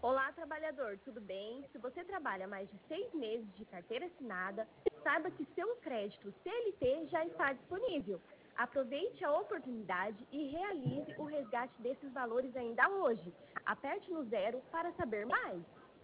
Olá, trabalhador, tudo bem? Se você trabalha mais de 6 meses de carteira assinada, saiba que seu crédito CLT já está disponível. Aproveite a oportunidade e realize o resgate desses valores ainda hoje. Aperte no zero para saber mais.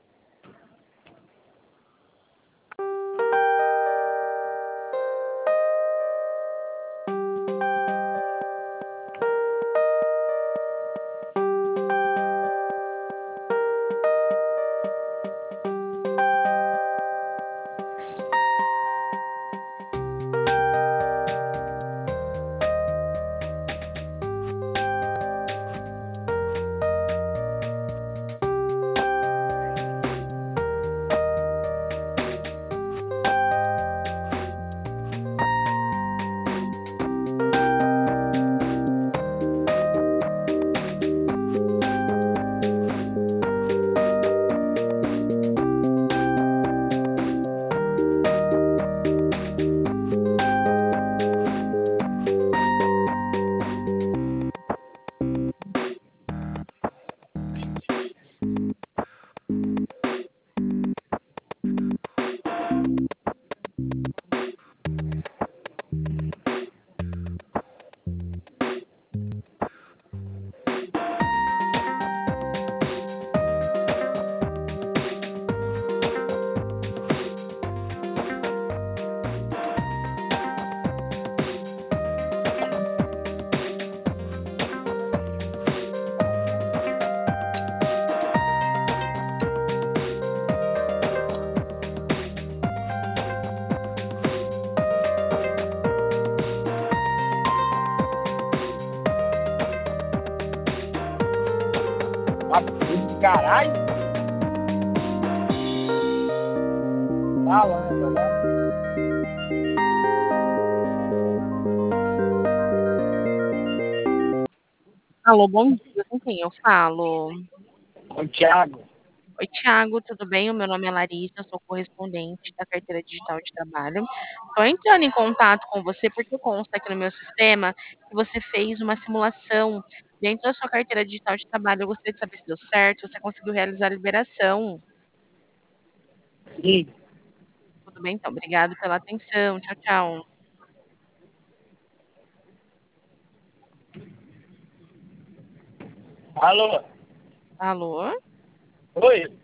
Caralho! Falando, né? Alô, bom dia, com quem eu falo? O Thiago. Oi, Thiago, tudo bem? O meu nome é Larissa, eu sou correspondente da Carteira Digital de Trabalho. Estou entrando em contato com você porque consta aqui no meu sistema que você fez uma simulação dentro da sua Carteira Digital de Trabalho. Eu gostaria de saber se deu certo, se você conseguiu realizar a liberação. Sim. Tudo bem, então. Obrigado pela atenção. Tchau, tchau. Alô? Alô? Oi?